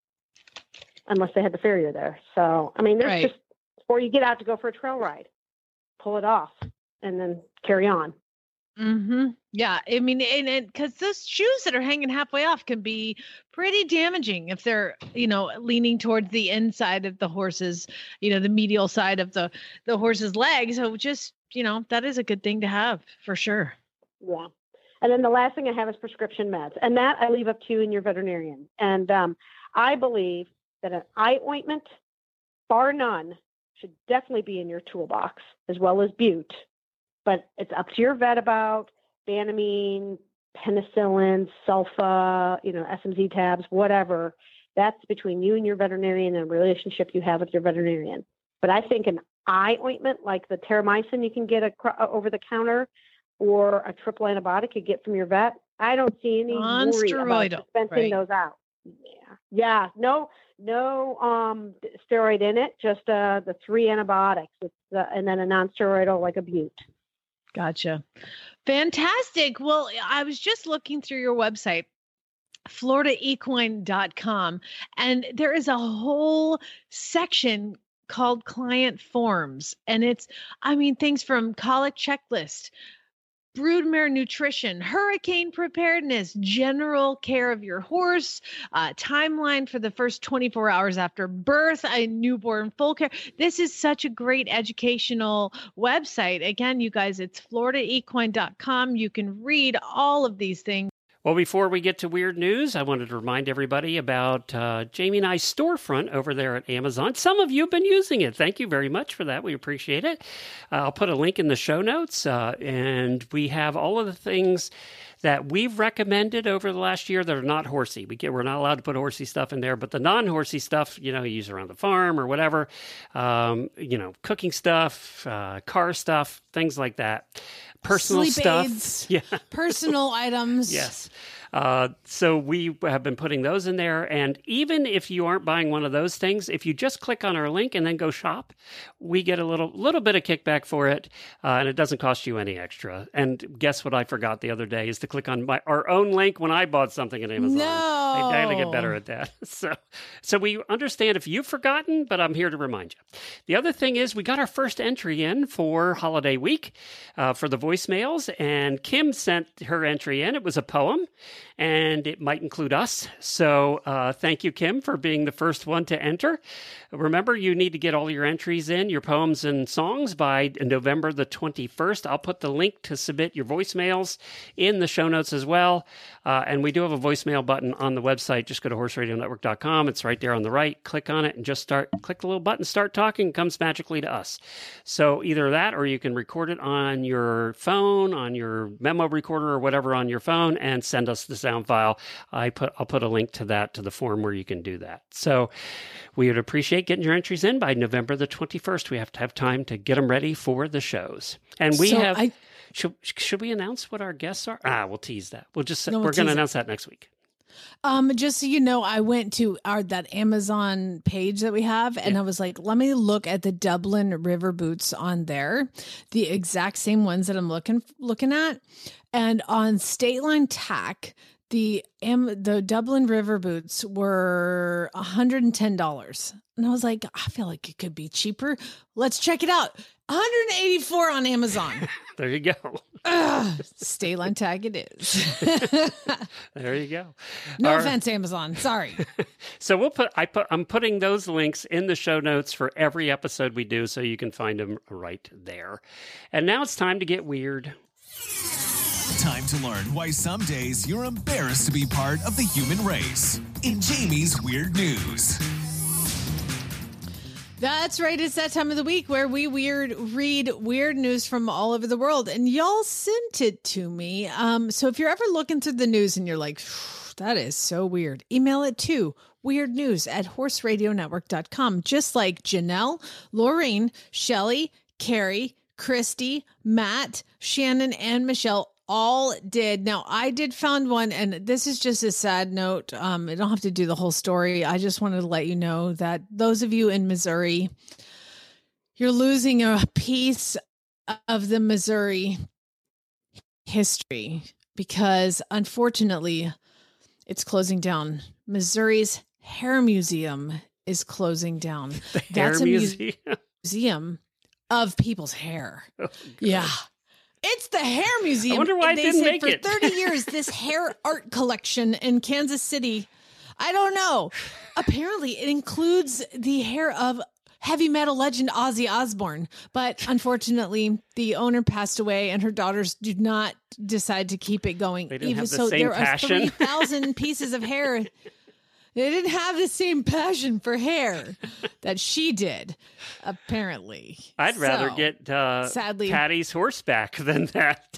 unless they had the farrier there. So, there's just, before you get out to go for a trail ride, pull it off and then carry on. Mm-hmm. Yeah. and because those shoes that are hanging halfway off can be pretty damaging if they're, leaning towards the inside of the horse's, the medial side of the horse's leg. So just, that is a good thing to have for sure. Yeah. And then the last thing I have is prescription meds, and that I leave up to you and your veterinarian. And I believe that an eye ointment, bar none, should definitely be in your toolbox, as well as bute. But it's up to your vet about Banamine, penicillin, sulfa, SMZ tabs, whatever. That's between you and your veterinarian and a relationship you have with your veterinarian. But I think an eye ointment like the terramycin you can get over the counter or a triple antibiotic you get from your vet, I don't see any worry about dispensing those out. Yeah. No steroid in it, just the 3 antibiotics, and then a non-steroidal like a bute. Gotcha. Fantastic. Well, I was just looking through your website, floridaequine.com, and there is a whole section called client forms. And it's, things from colic checklist, broodmare nutrition, hurricane preparedness, general care of your horse, timeline for the first 24 hours after birth, a newborn full care. This is such a great educational website. Again, you guys, it's floridaequine.com. You can read all of these things. Well, before we get to weird news, I wanted to remind everybody about Jamie and I's storefront over there at Amazon. Some of you have been using it. Thank you very much for that. We appreciate it. I'll put a link in the show notes, and we have all of the things that we've recommended over the last year that are not horsey. We're not allowed to put horsey stuff in there, but the non-horsey stuff, you use around the farm or whatever, cooking stuff, car stuff, things like that. Personal Sleep stuff. aids, yeah. personal items. Yes. So we have been putting those in there. And even if you aren't buying one of those things, if you just click on our link and then go shop, we get a little bit of kickback for it. And it doesn't cost you any extra. And guess what I forgot the other day is to click on our own link when I bought something at Amazon. No. I got to get better at that. So we understand if you've forgotten, but I'm here to remind you. The other thing is we got our first entry in for Holiday Week for the voicemails. And Kim sent her entry in. It was a poem. And it might include us. So thank you, Kim, for being the first one to enter. Remember, you need to get all your entries in, your poems and songs by November the 21st. I'll put the link to submit your voicemails in the show notes as well. And we do have a voicemail button on the website. Just go to horseradionetwork.com. It's right there on the right. Click on it and just click the little button, start talking. It comes magically to us. So either that or you can record it on your phone, on your memo recorder or whatever on your phone and send us the sound file. I'll put a link to that, to the form where you can do that. So we would appreciate getting your entries in by November the 21st. We have to have time to get them ready for the shows. And we should we announce what our guests are? We'll tease that. We're going to announce that next week. Just so you know, I went to that Amazon page that we have, and I was like, let me look at the Dublin River boots on there, the exact same ones that I'm looking at, and on State Line Tack, the Dublin River boots were $110, and I was like, I feel like it could be cheaper. Let's check it out. $184 on Amazon. There you go. State Line Tag it is. There you go. No offense, Amazon. Sorry. So I'm putting those links in the show notes for every episode we do, so you can find them right there. And now it's time to get weird. Time to learn why some days you're embarrassed to be part of the human race. In Jamie's Weird News. That's right. It's that time of the week where we read weird news from all over the world, and y'all sent it to me. So if you're ever looking through the news and you're like, that is so weird, email it to weirdnews@horseradionetwork.com. Just like Janelle, Lorraine, Shelly, Carrie, Christy, Matt, Shannon, and Michelle all did. Now, I did found one, and this is just a sad note. I don't have to do the whole story. I just wanted to let you know that those of you in Missouri, you're losing a piece of the Missouri history because, unfortunately, it's closing down. Missouri's Hair Museum is closing down. That's a museum of people's hair. Oh, yeah. It's the Hair Museum. I wonder why it didn't make it. For 30 years, this hair art collection in Kansas City, I don't know. Apparently, it includes the hair of heavy metal legend Ozzy Osbourne. But unfortunately, the owner passed away and her daughters did not decide to keep it going. They didn't have the same passion. There are 3,000 pieces of hair. They didn't have the same passion for hair that she did, apparently. I'd rather get sadly, Patty's horseback than that.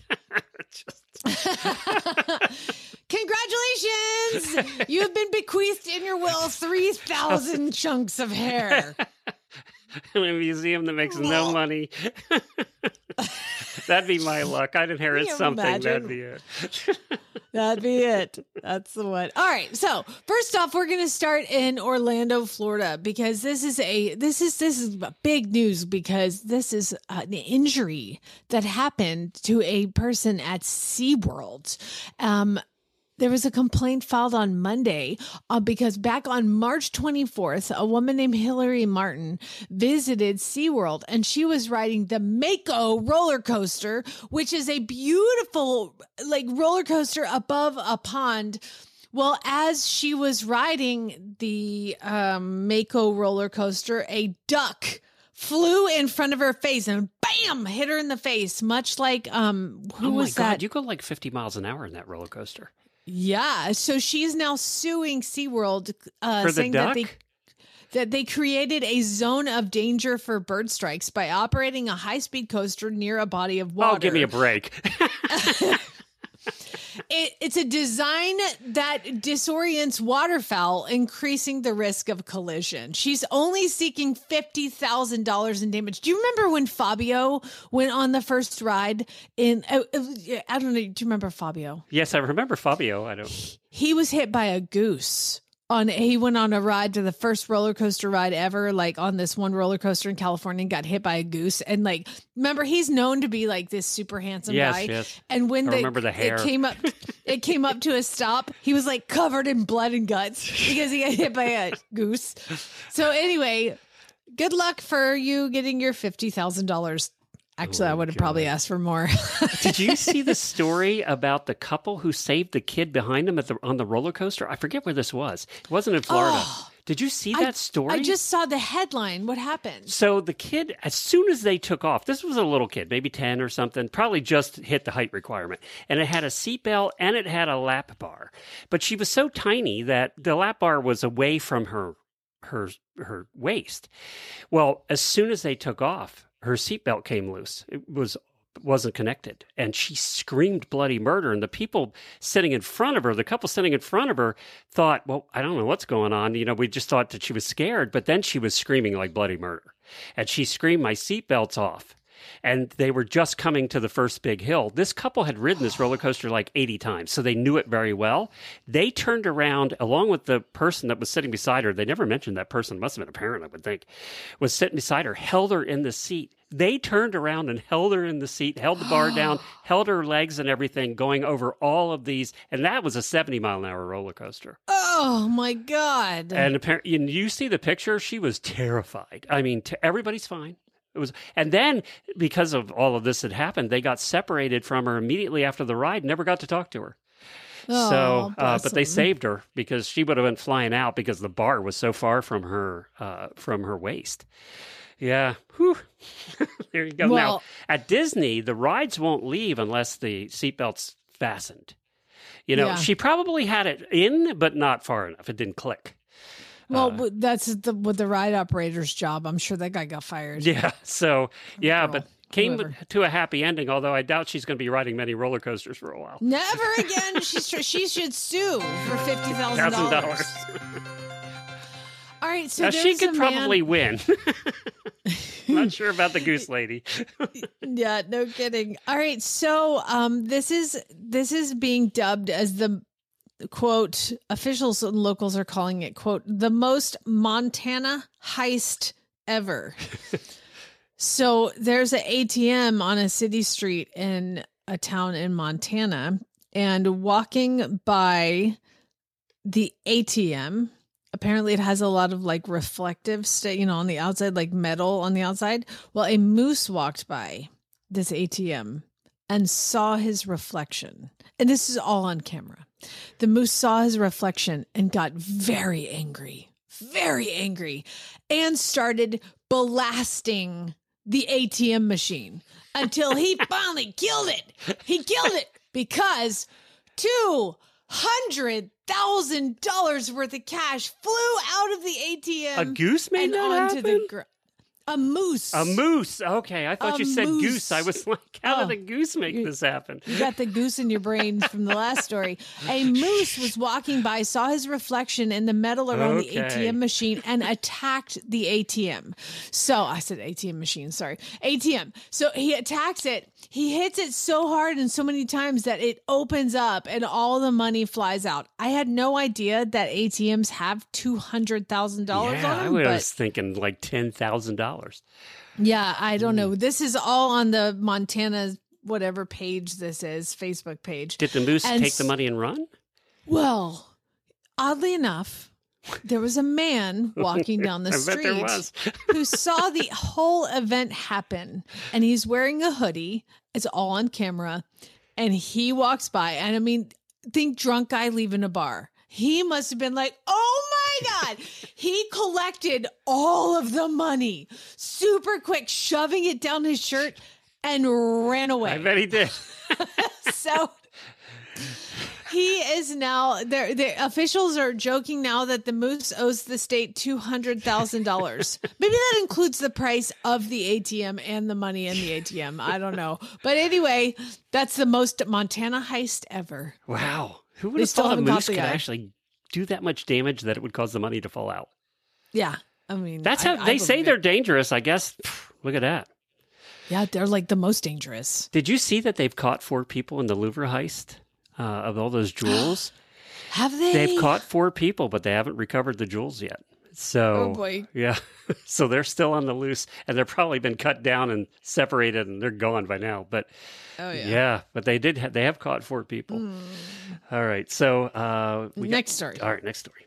Congratulations! You have been bequeathed in your will 3,000 chunks of hair. In a museum that makes no money. That'd be my luck. I'd inherit something. Imagine? That'd be it. That'd be it. That's the one. All right. So first off, we're going to start in Orlando, Florida, because this is big news because this is an injury that happened to a person at SeaWorld. There was a complaint filed on Monday because back on March 24th, a woman named Hillary Martin visited SeaWorld and she was riding the Mako roller coaster, which is a beautiful like roller coaster above a pond. Well, as she was riding the Mako roller coaster, a duck flew in front of her face and bam, hit her in the face, much like who was that? You go like 50 miles an hour in that roller coaster. Yeah, so she's now suing SeaWorld, For the saying duck? that they created a zone of danger for bird strikes by operating a high-speed coaster near a body of water. Oh, give me a break. It's a design that disorients waterfowl, increasing the risk of collision. She's only seeking $50,000 in damage. Do you remember when Fabio went on the first ride in, I don't know, do you remember Fabio? Yes, I remember Fabio. I don't. He was hit by a goose. He went on a ride to the first roller coaster ride ever, like on this one roller coaster in California, and got hit by a goose. And like, remember, he's known to be like this super handsome guy. Yes. And when I remember the hair. it came up to a stop, he was like covered in blood and guts because he got hit by a goose. So anyway, good luck for you getting your $50,000. Actually, I would have probably asked for more. Did you see the story about the couple who saved the kid behind them on the roller coaster? I forget where this was. It wasn't in Florida. Did you see that story? I just saw the headline. What happened? So the kid, as soon as they took off, this was a little kid, maybe 10 or something, probably just hit the height requirement. And it had a seatbelt and it had a lap bar. But she was so tiny that the lap bar was away from her waist. Well, as soon as they took off, her seatbelt came loose. It wasn't connected. And she screamed bloody murder. And the people sitting in front of her, the couple sitting in front of her, thought, well, I don't know what's going on. You know, we just thought that she was scared. But then she was screaming like bloody murder. And she screamed, my seatbelt's off. And they were just coming to the first big hill. This couple had ridden this roller coaster like 80 times, so they knew it very well. They turned around, along with the person that was sitting beside her. They never mentioned that person. Must have been a parent, I would think. Was sitting beside her, held her in the seat. They turned around and held her in the seat, held the bar down, held her legs and everything, going over all of these. And that was a 70-mile-an-hour roller coaster. Oh, my God. And apparently, you see the picture, she was terrified. I mean, everybody's fine. And then, because of all of this that happened, they got separated from her immediately after the ride, never got to talk to her. Oh, But they saved her because she would have been flying out because the bar was so far from her waist. Yeah. Whew. There you go. Well, now, at Disney, the rides won't leave unless the seatbelt's fastened. You know, she probably had it in, but not far enough. It didn't click. Well, that's the ride operator's job. I'm sure that guy got fired. Yeah. So, yeah, but came whoever. to a happy ending, although I doubt she's going to be riding many roller coasters for a while. Never again. She should sue for $50,000. All right, so Now, she there's could a man- probably win. Not sure about the goose lady. Yeah, no kidding. All right, so this is being dubbed as the quote, officials and locals are calling it, quote, the most Montana heist ever. So there's an ATM on a city street in a town in Montana, and walking by the ATM, apparently it has a lot of like reflective on the outside, like metal on the outside. Well, a moose walked by this ATM and saw his reflection. And this is all on camera. The moose saw his reflection and got very angry, and started blasting the ATM machine until he finally killed it. He killed it because $200,000 worth of cash flew out of the ATM. A goose made and that onto happen? the A moose. A moose. Okay, I thought A you said moose. goose. I was like, how Oh. did a goose make this happen? You got the goose in your brain from the last story. A moose was walking by, saw his reflection in the metal around the Okay. ATM machine, and attacked the ATM. So I said ATM machine, sorry. ATM. So he attacks it. He hits it so hard and so many times that it opens up and all the money flies out. I had no idea that ATMs have $200,000 Yeah, on I them. was thinking like $10,000. Yeah, I don't know. This is all on the Montana whatever page this is, Facebook page. Did the moose And take the money and run? Well, oddly enough, there was a man walking down the I bet there street was. who saw the whole event happen, and he's wearing a hoodie. It's all on camera, and he walks by, and I mean, think drunk guy leaving a bar. He must have been like, oh my God. He collected all of the money super quick, shoving it down his shirt and ran away. I bet he did. So he is now there. The officials are joking now that the moose owes the state $200,000. Maybe that includes the price of the ATM and the money in the ATM. I don't know. But anyway, that's the most Montana heist ever. Wow. Who would They have still thought a haven't caught moose the could guy. actually do that much damage that it would cause the money to fall out? Yeah. I mean, That's how they say they're dangerous, I guess. Look at that. Yeah, they're like the most dangerous. Did you see that they've caught 4 people in the Louvre heist of all those jewels? Have they? They've caught 4 people, but they haven't recovered the jewels yet. So, Oh, boy. Yeah. So they're still on the loose, and they've probably been cut down and separated, and they're gone by now. But Oh, yeah. yeah, but they have caught 4 people. All right. So Next story. All right, next story.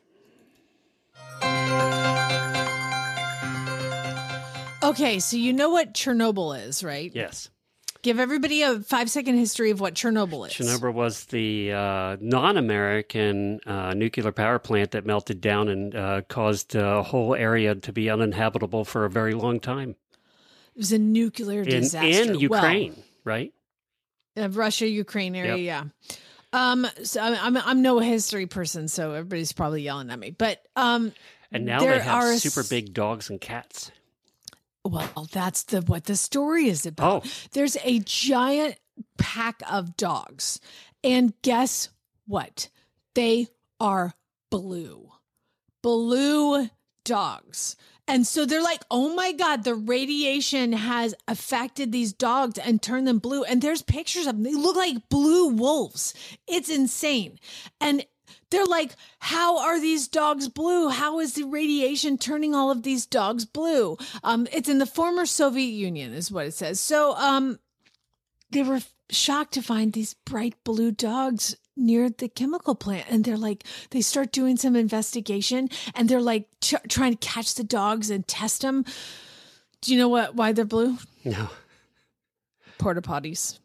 Okay, so you know what Chernobyl is, right? Yes. Give everybody a 5-second history of what Chernobyl is. Chernobyl was the non-American nuclear power plant that melted down and caused a whole area to be uninhabitable for a very long time. It was a nuclear disaster. In Ukraine, right? Russia, Ukraine area, yeah. So I'm no history person, so everybody's probably yelling at me. But And now there they have are super big dogs and cats. Well, that's what the story is about. Oh. There's a giant pack of dogs. And guess what? They are blue. Blue dogs. And so they're like, oh my God, the radiation has affected these dogs and turned them blue. And there's pictures of them. They look like blue wolves. It's insane. And they're like, how are these dogs blue? How is the radiation turning all of these dogs blue? It's in the former Soviet Union is what it says. So they were shocked to find these bright blue dogs near the chemical plant. And they're like, they start doing some investigation and they're like trying to catch the dogs and test them. Do you know why they're blue? No. Porta potties.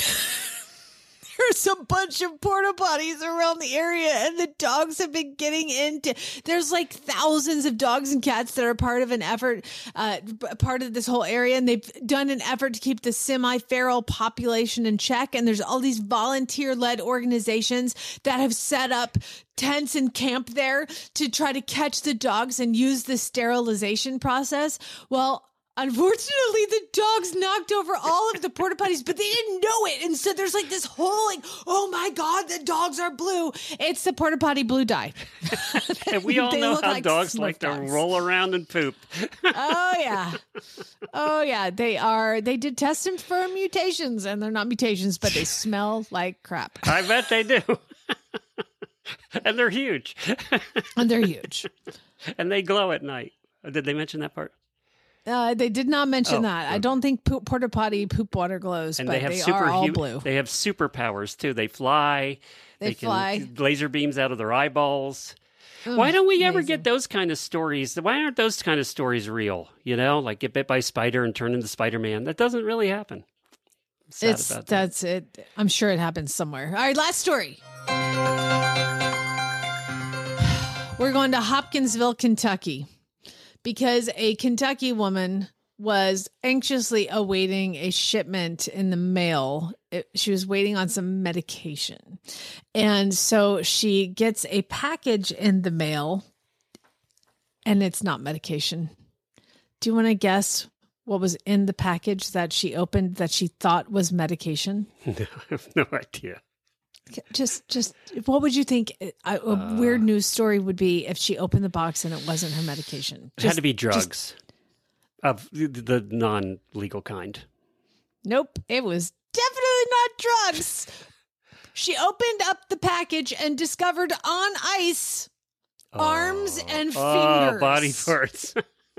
There's a bunch of porta potties around the area and the dogs have been getting into, there's like thousands of dogs and cats that are part of an effort, part of this whole area. And they've done an effort to keep the semi-feral population in check. And there's all these volunteer-led organizations that have set up tents and camp there to try to catch the dogs and use the sterilization process. Well, unfortunately, the dogs knocked over all of the porta potties, but they didn't know it. And so there's like this whole like, oh my God, the dogs are blue. It's the porta potty blue dye. And we all They know look how like dogs Smurf like to dogs. roll around and poop. Oh yeah. Oh yeah. They did test them for mutations and they're not mutations, but they smell like crap. I bet they do. And they're huge. And they're huge. And they glow at night. Did they mention that part? They did not mention Oh, that. I don't think porta potty poop water glows, And but they have are all blue. They have superpowers too. They fly. They fly. Can laser beams out of their eyeballs. Why don't we ever get those kind of stories? Why aren't those kind of stories real? You know, like get bit by a spider and turn into Spider-Man. That doesn't really happen. I'm sad about that. That's it. I'm sure it happens somewhere. All right, last story. We're going to Hopkinsville, Kentucky, because a Kentucky woman was anxiously awaiting a shipment in the mail. She was waiting on some medication. And so she gets a package in the mail and it's not medication. Do you want to guess what was in the package that she opened that she thought was medication? I have no idea. Just what would you think a weird news story would be if she opened the box and it wasn't her medication? It had to be drugs of the non-legal kind. Nope, it was definitely not drugs. She opened up the package and discovered on ice arms and fingers. Body parts.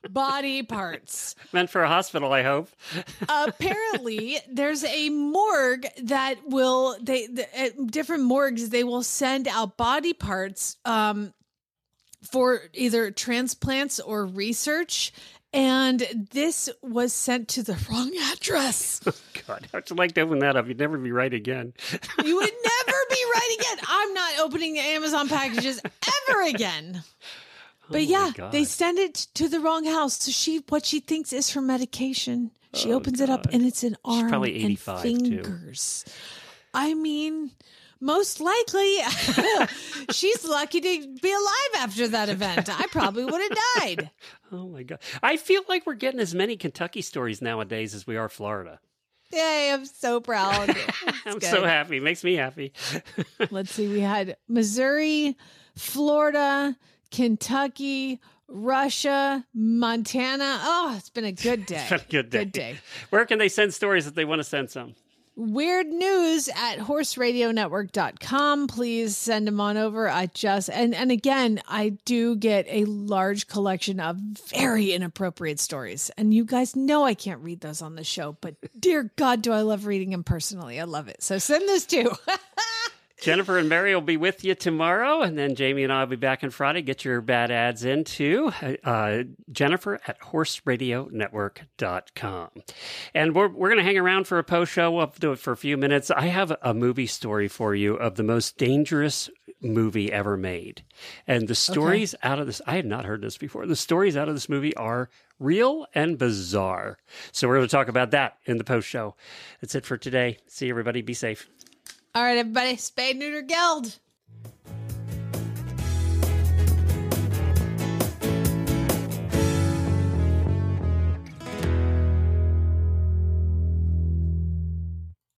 body parts. Meant for a hospital, I hope. Apparently, there's a morgue that will, at different morgues, they will send out body parts for either transplants or research. And this was sent to the wrong address. Oh, God, how'd you like to open that up? You'd never be right again. You would never be right again. I'm not opening Amazon packages ever again. But yeah, they send it to the wrong house. So what she thinks is for medication. She opens it up and it's an arm probably and 85 fingers. Too. I mean, most likely, she's lucky to be alive after that event. I probably would have died. Oh, my God. I feel like we're getting as many Kentucky stories nowadays as we are Florida. Yay, I'm so proud. I'm so happy. It makes me happy. Let's see. We had Missouri, Florida, Kentucky, Russia, Montana. Oh, it's been a good day. It's been a good day. Good day. Where can they send stories if they want to send some? Weird news at horseradionetwork.com. Please send them on over. And again, I do get a large collection of very inappropriate stories. And you guys know I can't read those on the show, but dear God, do I love reading them personally. I love it. So send those too. Jennifer and Mary will be with you tomorrow, and then Jamie and I will be back on Friday. Get your bad ads into Jennifer at horseradionetwork.com. And we're going to hang around for a post show. We'll do it for a few minutes. I have a movie story for you of the most dangerous movie ever made. And the stories out of this, I had not heard this before. The stories out of this movie are real and bizarre. So we're going to talk about that in the post show. That's it for today. See you, everybody. Be safe. All right, everybody. Spay, neuter, geld.